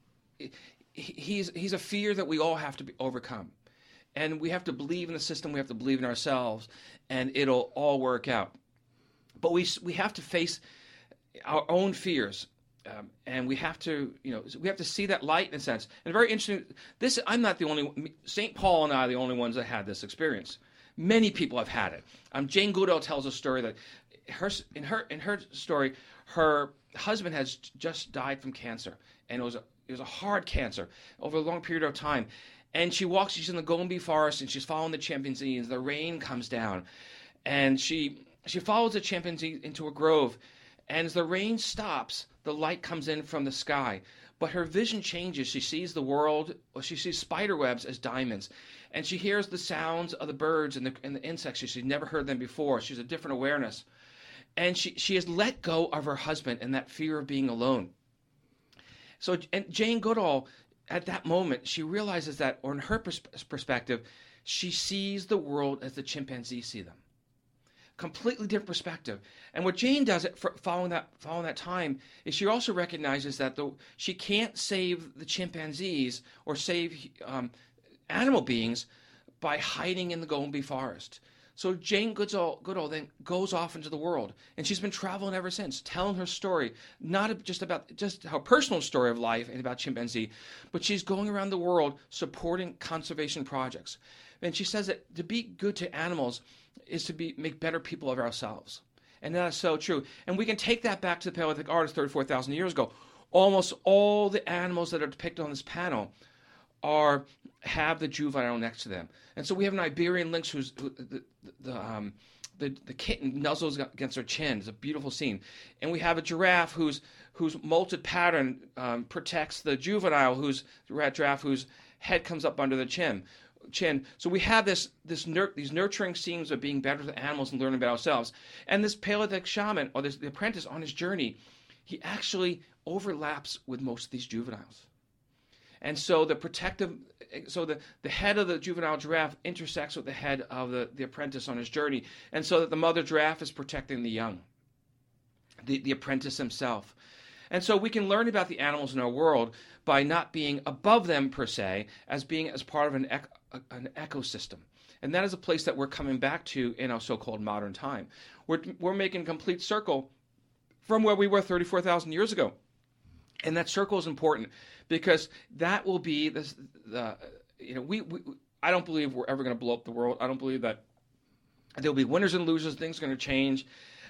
he's, he's a fear that we all have to be, overcome. And we have to believe in the system, we have to believe in ourselves, and it'll all work out. But we, we have to face our own fears, um, and we have to, you know, we have to see that light in a sense. And very interesting, this, I'm not the only, Saint Paul and I are the only ones that had this experience. Many people have had it. Um, Jane Goodall tells a story that her, in her in her story, her husband has just died from cancer, and it was a, it was a hard cancer over a long period of time. And she walks, she's in the Gombe forest, and she's following the chimpanzees. The rain comes down, and she she follows the chimpanzee into a grove. And as the rain stops, the light comes in from the sky. But her vision changes. She sees the world, or she sees spider webs as diamonds. And she hears the sounds of the birds and the, and the insects. She's never heard them before. She's a different awareness. And she, she has let go of her husband and that fear of being alone. So and Jane Goodall, at that moment, she realizes that, or in her pers- perspective, she sees the world as the chimpanzees see them. Completely different perspective. And what Jane does it for following that following that time is she also recognizes that the, she can't save the chimpanzees or save um, animal beings by hiding in the Gombe forest. So Jane Goodall, Goodall then goes off into the world, and she's been traveling ever since, telling her story, not just about just her personal story of life and about chimpanzee, but she's going around the world supporting conservation projects. And she says that to be good to animals is to be make better people of ourselves. And that is so true. And we can take that back to the Paleolithic artists thirty-four thousand years ago. Almost all the animals that are depicted on this panel are have the juvenile next to them. And so we have an Iberian lynx who's who, the the, um, the the kitten nuzzles against her chin. It's a beautiful scene. And we have a giraffe whose whose molted pattern um, protects the juvenile, whose rat giraffe whose head comes up under the chin. Chin. So we have this this nur- these nurturing scenes of being better with animals and learning about ourselves. And this Paleolithic shaman, or this the apprentice on his journey, he actually overlaps with most of these juveniles. And so the protective, so the, the head of the juvenile giraffe intersects with the head of the, the apprentice on his journey. And so that the mother giraffe is protecting the young, the, the apprentice himself. And so we can learn about the animals in our world by not being above them per se, as being as part of an, ec- an ecosystem. And that is a place that we're coming back to in our so-called modern time. We're, we're making a complete circle from where we were thirty-four thousand years ago. And that circle is important because that will be this, the, you know, we, we, I don't believe we're ever going to blow up the world. I don't believe that there'll be winners and losers, things are going to change.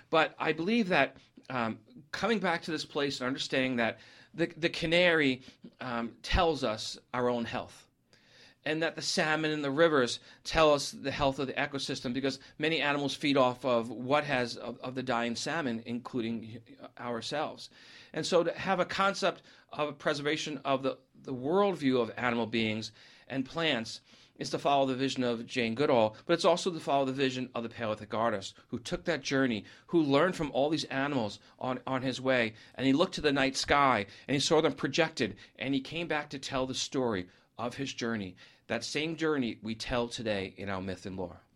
But I believe that um, coming back to this place and understanding that the, the canary um, tells us our own health, and that the salmon in the rivers tell us the health of the ecosystem, because many animals feed off of what has of, of the dying salmon, including ourselves. And so to have a concept of preservation of the, the worldview of animal beings and plants is to follow the vision of Jane Goodall, but it's also to follow the vision of the Paleolithic artist who took that journey, who learned from all these animals on, on his way, and he looked to the night sky, and he saw them projected, and he came back to tell the story of his journey. That same journey we tell today in our myth and lore.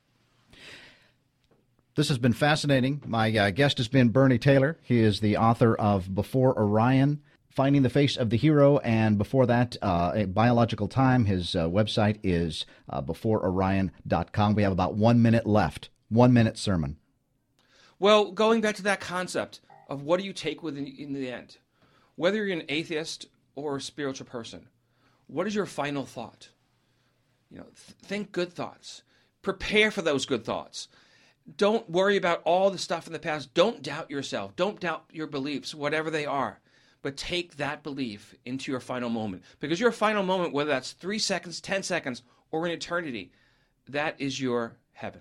This has been fascinating. My uh, guest has been Bernie Taylor. He is the author of Before Orion, Finding the Face of the Hero, and before that, uh, a Biological Time. His uh, website is uh, before orion dot com. We have about one minute left. One minute sermon. Well, going back to that concept of what do you take with in, in the end, whether you're an atheist or a spiritual person, what is your final thought? You know, th- think good thoughts. Prepare for those good thoughts. Don't worry about all the stuff in the past. Don't doubt yourself. Don't doubt your beliefs, whatever they are. But take that belief into your final moment. Because your final moment, whether that's three seconds, ten seconds, or an eternity, that is your heaven.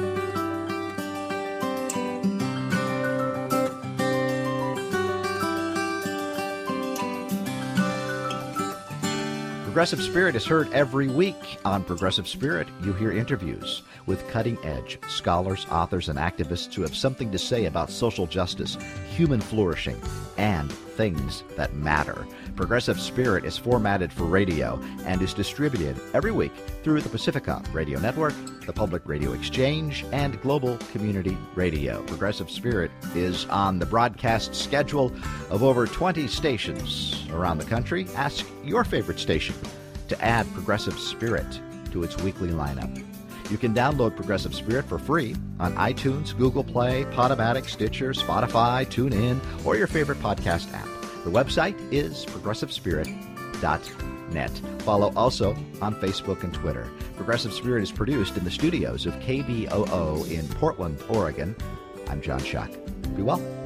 Progressive Spirit is heard every week. On Progressive Spirit, you hear interviews with cutting-edge scholars, authors, and activists who have something to say about social justice, human flourishing, and things that matter. Progressive Spirit is formatted for radio and is distributed every week through the Pacifica Radio Network, the Public Radio Exchange, and Global Community Radio. Progressive Spirit is on the broadcast schedule of over twenty stations around the country. Ask your favorite station to add Progressive Spirit to its weekly lineup. You can download Progressive Spirit for free on iTunes, Google Play, Podomatic, Stitcher, Spotify, TuneIn, or your favorite podcast app. The website is progressive spirit dot net. Follow also on Facebook and Twitter. Progressive Spirit is produced in the studios of K B O O in Portland, Oregon. I'm John Schuck. Be well.